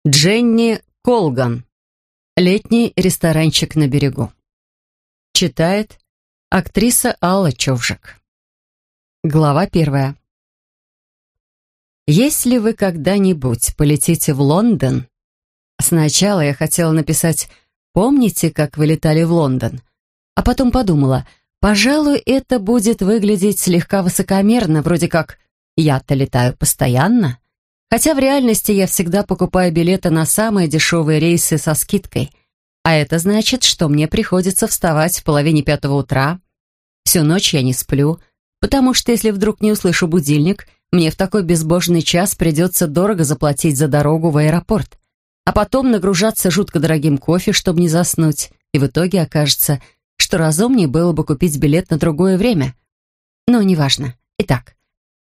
Дженни Колган. Летний ресторанчик на берегу. Читает актриса Алла Човжик. Глава 1. Если вы когда-нибудь полетите в Лондон... Сначала я хотела написать «Помните, как вы летали в Лондон?» А потом подумала, пожалуй, это будет выглядеть слегка высокомерно, вроде как «Я-то летаю постоянно». Хотя в реальности я всегда покупаю билеты на самые дешевые рейсы со скидкой. А это значит, что мне приходится вставать в 4:30 утра. Всю ночь я не сплю, потому что если вдруг не услышу будильник, мне в такой безбожный час придется дорого заплатить за дорогу в аэропорт. А потом нагружаться жутко дорогим кофе, чтобы не заснуть. И в итоге окажется, что разумнее было бы купить билет на другое время. Но неважно. Итак,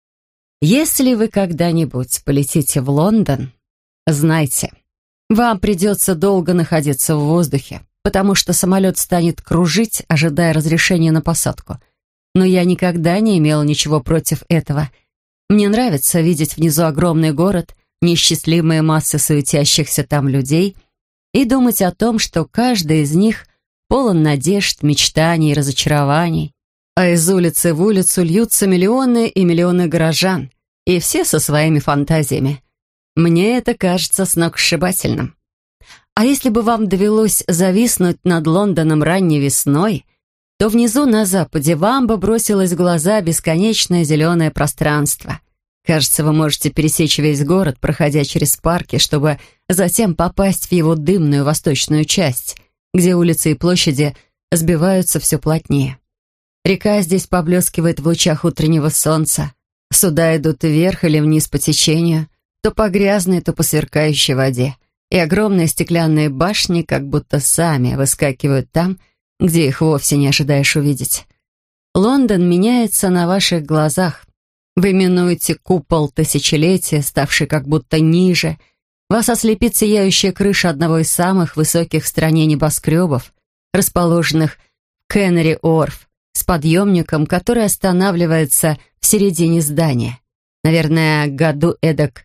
если вы когда-нибудь полетите в Лондон, знайте, вам придется долго находиться в воздухе, потому что самолет станет кружить, ожидая разрешения на посадку. Но я никогда не имела ничего против этого. Мне нравится видеть внизу огромный город, неисчислимые массы суетящихся там людей и думать о том, что каждый из них полон надежд, мечтаний и разочарований, а из улицы в улицу льются миллионы и миллионы горожан, и все со своими фантазиями. Мне это кажется сногсшибательным. А если бы вам довелось зависнуть над Лондоном ранней весной, то внизу на западе вам бы бросилось в глаза бесконечное зеленое пространство. Кажется, вы можете пересечь весь город, проходя через парки, чтобы затем попасть в его дымную восточную часть, где улицы и площади сбиваются все плотнее. Река здесь поблескивает в лучах утреннего солнца. Суда идут вверх или вниз по течению, то по грязной, то по сверкающей воде. И огромные стеклянные башни как будто сами выскакивают там, где их вовсе не ожидаешь увидеть. Лондон меняется на ваших глазах. Вы минуете купол тысячелетия, ставший как будто ниже. Вас ослепит сияющая крыша одного из самых высоких в стране небоскребов, расположенных в Кеннери-Уорф, с подъемником, который останавливается в середине здания. Наверное, году эдак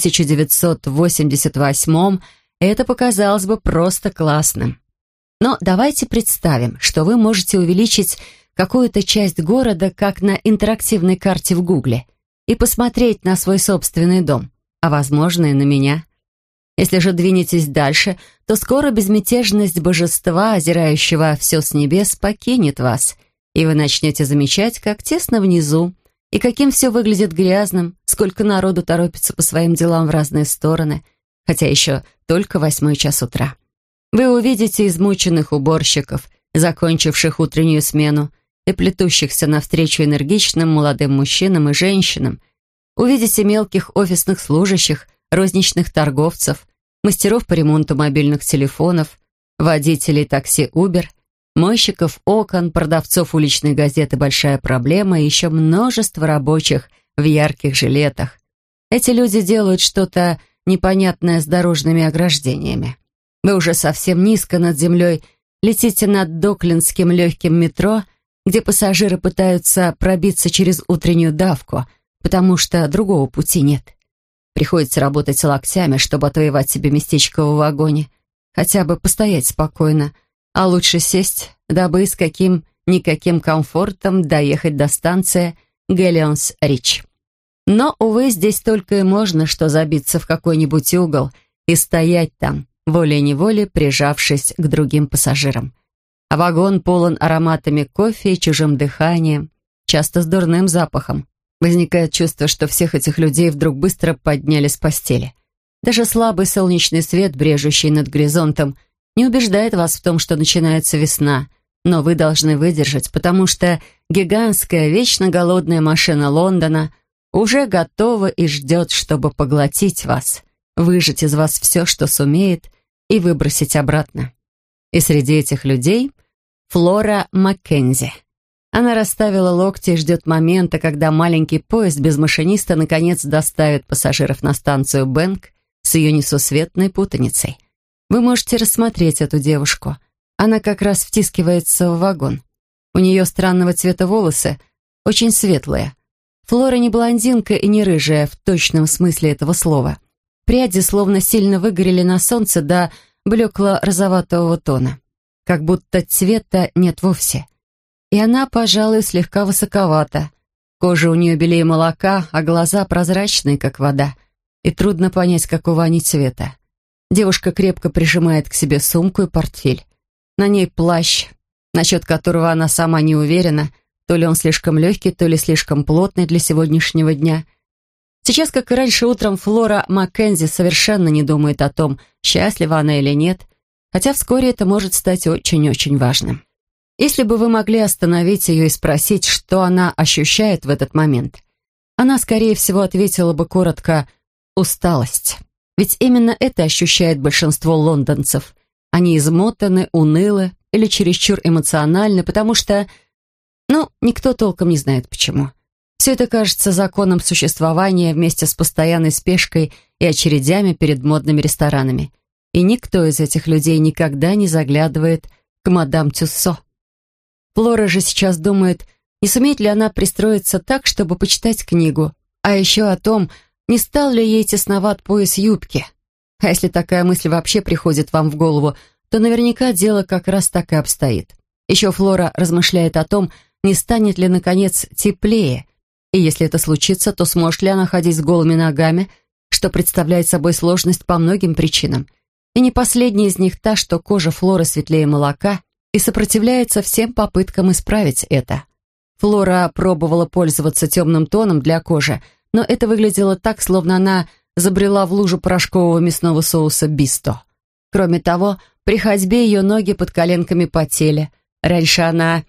1988 это показалось бы просто классным. Но давайте представим, что вы можете увеличить какую-то часть города, как на интерактивной карте в Гугле, и посмотреть на свой собственный дом, а, возможно, и на меня. Если же двинетесь дальше, то скоро безмятежность божества, озирающего все с небес, покинет вас, и вы начнете замечать, как тесно внизу, и каким все выглядит грязным, сколько народу торопится по своим делам в разные стороны, хотя еще только 8 час утра. Вы увидите измученных уборщиков, закончивших утреннюю смену, и плетущихся навстречу энергичным молодым мужчинам и женщинам. Увидите мелких офисных служащих, розничных торговцев, мастеров по ремонту мобильных телефонов, водителей такси Uber, мойщиков окон, продавцов уличной газеты «Большая проблема» и еще множество рабочих в ярких жилетах. Эти люди делают что-то непонятное с дорожными ограждениями. Вы уже совсем низко над землей летите над доклендским легким метро, где пассажиры пытаются пробиться через утреннюю давку, потому что другого пути нет. Приходится работать локтями, чтобы отвоевать себе местечко в вагоне, хотя бы постоять спокойно, а лучше сесть, дабы с каким-никаким комфортом доехать до станции Гэллионс-Рич. Но, увы, здесь только и можно что забиться в какой-нибудь угол и стоять там, волей-неволей прижавшись к другим пассажирам. А вагон полон ароматами кофе и чужим дыханием, часто с дурным запахом. Возникает чувство, что всех этих людей вдруг быстро подняли с постели. Даже слабый солнечный свет, брежущий над горизонтом, не убеждает вас в том, что начинается весна, но вы должны выдержать, потому что гигантская, вечно голодная машина Лондона уже готова и ждет, чтобы поглотить вас, выжать из вас все, что сумеет, и выбросить обратно. И среди этих людей Флора Маккензи. Она расставила локти и ждет момента, когда маленький поезд без машиниста наконец доставит пассажиров на станцию Бэнк с ее несусветной путаницей. Вы можете рассмотреть эту девушку. Она как раз втискивается в вагон. У нее странного цвета волосы, очень светлые. Флора не блондинка и не рыжая в точном смысле этого слова. пряди словно сильно выгорели на солнце до блекло-розоватого тона. Как будто цвета нет вовсе. И она, пожалуй, слегка высоковата. Кожа у нее белее молока, а глаза прозрачные, как вода. И трудно понять, какого они цвета. Девушка крепко прижимает к себе сумку и портфель. На ней плащ, насчет которого она сама не уверена, то ли он слишком легкий, то ли слишком плотный для сегодняшнего дня. Сейчас, как и раньше утром, Флора Маккензи совершенно не думает о том, счастлива она или нет, хотя вскоре это может стать очень-очень важным. Если бы вы могли остановить ее и спросить, что она ощущает в этот момент, она, скорее всего, ответила бы коротко «усталость». Ведь именно это ощущает большинство лондонцев. Они измотаны, унылы или чересчур эмоциональны, потому что, никто толком не знает почему. Все это кажется законом существования вместе с постоянной спешкой и очередями перед модными ресторанами. И никто из этих людей никогда не заглядывает к мадам Тюссо. Флора же сейчас думает, не сумеет ли она пристроиться так, чтобы почитать книгу, а еще о том, не стал ли ей тесноват пояс юбки. А если такая мысль вообще приходит вам в голову, то наверняка дело как раз так и обстоит. Еще Флора размышляет о том, не станет ли, наконец, теплее, и если это случится, то сможет ли она ходить с голыми ногами, что представляет собой сложность по многим причинам. И не последняя из них та, что кожа Флоры светлее молока и сопротивляется всем попыткам исправить это. Флора пробовала пользоваться темным тоном для кожи, но это выглядело так, словно она забрела в лужу порошкового мясного соуса бисто. Кроме того, при ходьбе ее ноги под коленками потели. Раньше она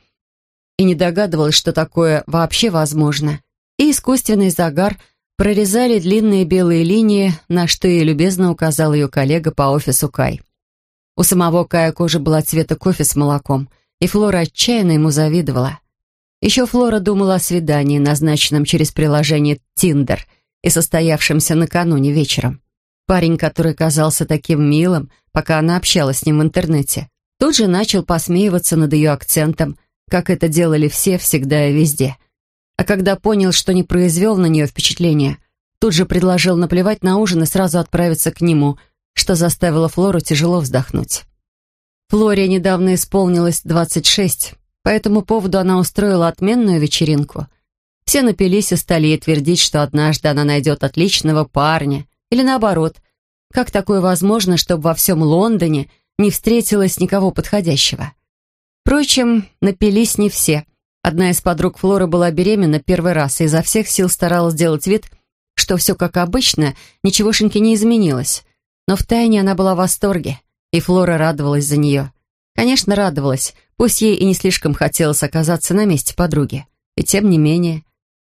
и не догадывалась, что такое вообще возможно. И искусственный загар прорезали длинные белые линии, на что ей любезно указал ее коллега по офису Кай. У самого Кая кожа была цвета кофе с молоком, и Флора отчаянно ему завидовала. Еще Флора думала о свидании, назначенном через приложение Tinder и состоявшемся накануне вечером. Парень, который казался таким милым, пока она общалась с ним в интернете, тут же начал посмеиваться над ее акцентом, как это делали все, всегда и везде. А когда понял, что не произвел на нее впечатления, тут же предложил наплевать на ужин и сразу отправиться к нему, что заставило Флору тяжело вздохнуть. Флоре недавно исполнилось 26, по этому поводу она устроила отменную вечеринку. Все напились и стали ей твердить, что однажды она найдет отличного парня, или наоборот, как такое возможно, чтобы во всем Лондоне не встретилось никого подходящего. Впрочем, напились не все. Одна из подруг Флоры была беременна первый раз и изо всех сил старалась сделать вид, что все как обычно, ничегошеньки не изменилось. Но втайне она была в восторге, и Флора радовалась за нее. Конечно, радовалась, пусть ей и не слишком хотелось оказаться на месте подруги. И тем не менее.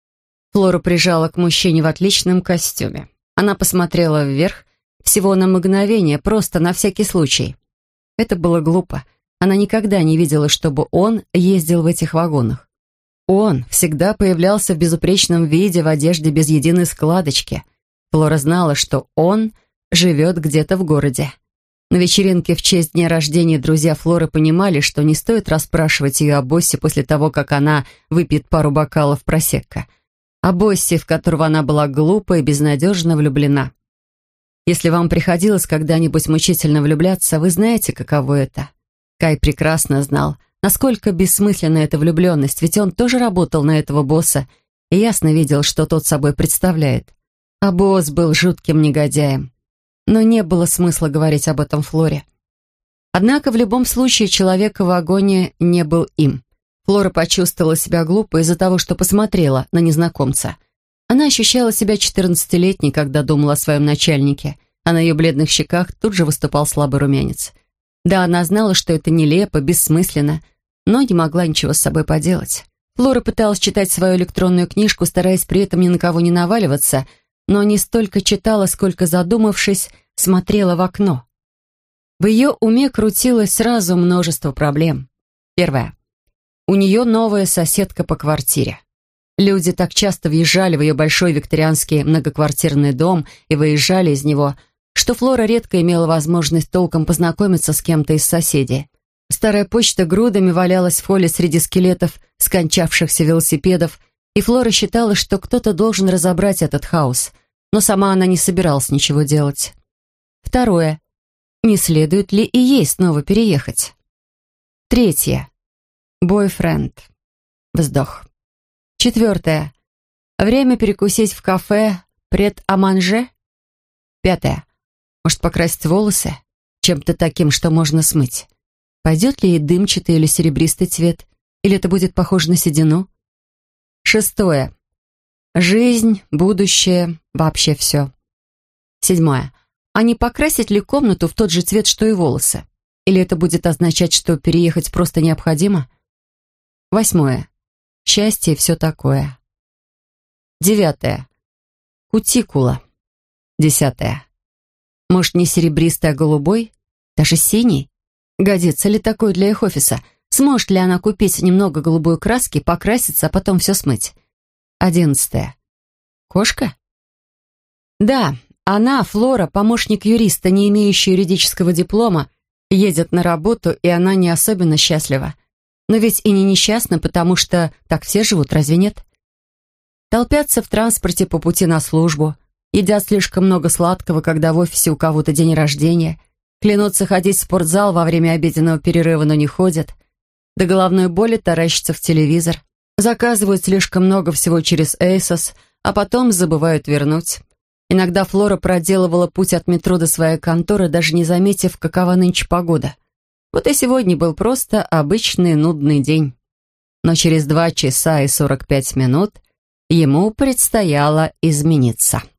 Флора прижала к мужчине в отличном костюме. Она посмотрела вверх, всего на мгновение, просто на всякий случай. Это было глупо. Она никогда не видела, чтобы он ездил в этих вагонах. Он всегда появлялся в безупречном виде, в одежде без единой складочки. Флора знала, что он живет где-то в городе. На вечеринке в честь дня рождения друзья Флоры понимали, что не стоит расспрашивать ее о боссе после того, как она выпьет пару бокалов просекко. О боссе, в которого она была глупо и безнадежно влюблена. Если вам приходилось когда-нибудь мучительно влюбляться, вы знаете, каково это. Кай прекрасно знал, насколько бессмысленна эта влюбленность, ведь он тоже работал на этого босса и ясно видел, что тот собой представляет. А босс был жутким негодяем. Но не было смысла говорить об этом Флоре. Однако в любом случае человек в вагоне не был им. Флора почувствовала себя глупо из-за того, что посмотрела на незнакомца. Она ощущала себя 14-летней, когда думала о своем начальнике, а на ее бледных щеках тут же выступал слабый румянец. Да, она знала, что это нелепо, бессмысленно, но не могла ничего с собой поделать. Флора пыталась читать свою электронную книжку, стараясь при этом ни на кого не наваливаться, но не столько читала, сколько, задумавшись, смотрела в окно. В ее уме крутилось сразу множество проблем. Первое. У нее новая соседка по квартире. Люди так часто въезжали в ее большой викторианский многоквартирный дом и выезжали из него, что Флора редко имела возможность толком познакомиться с кем-то из соседей. Старая почта грудами валялась в холле среди скелетов скончавшихся велосипедов, и Флора считала, что кто-то должен разобрать этот хаос. но сама она не собиралась ничего делать. Второе. Не следует ли и ей снова переехать? Третье. Бойфренд. Вздох. Четвертое. Время перекусить в кафе пред-а-манже. Пятое. Может, покрасить волосы чем-то таким, что можно смыть? Пойдет ли ей дымчатый или серебристый цвет? Или это будет похоже на седину? Шестое. Жизнь, будущее, вообще все. Седьмое. А не покрасить ли комнату в тот же цвет, что и волосы? Или это будет означать, что переехать просто необходимо? Восьмое. Счастье и все такое. Девятое. Кутикула. Десятое. Может, не серебристый, а голубой? Даже синий? Годится ли такой для их офиса? Сможет ли она купить немного голубой краски, покраситься, а потом все смыть? 11. Кошка? Да, она, Флора, помощник юриста, не имеющая юридического диплома, едет на работу, и она не особенно счастлива. Но ведь и не несчастна, потому что так все живут, разве нет? Толпятся в транспорте по пути на службу, едят слишком много сладкого, когда в офисе у кого-то день рождения, клянутся ходить в спортзал во время обеденного перерыва, но не ходят, до головной боли таращатся в телевизор, заказывают слишком много всего через ASOS, а потом забывают вернуть. Иногда Флора проделывала путь от метро до своей конторы, даже не заметив, какова нынче погода. Вот и сегодня был просто обычный нудный день. Но через 2 часа и 45 минут ему предстояло измениться.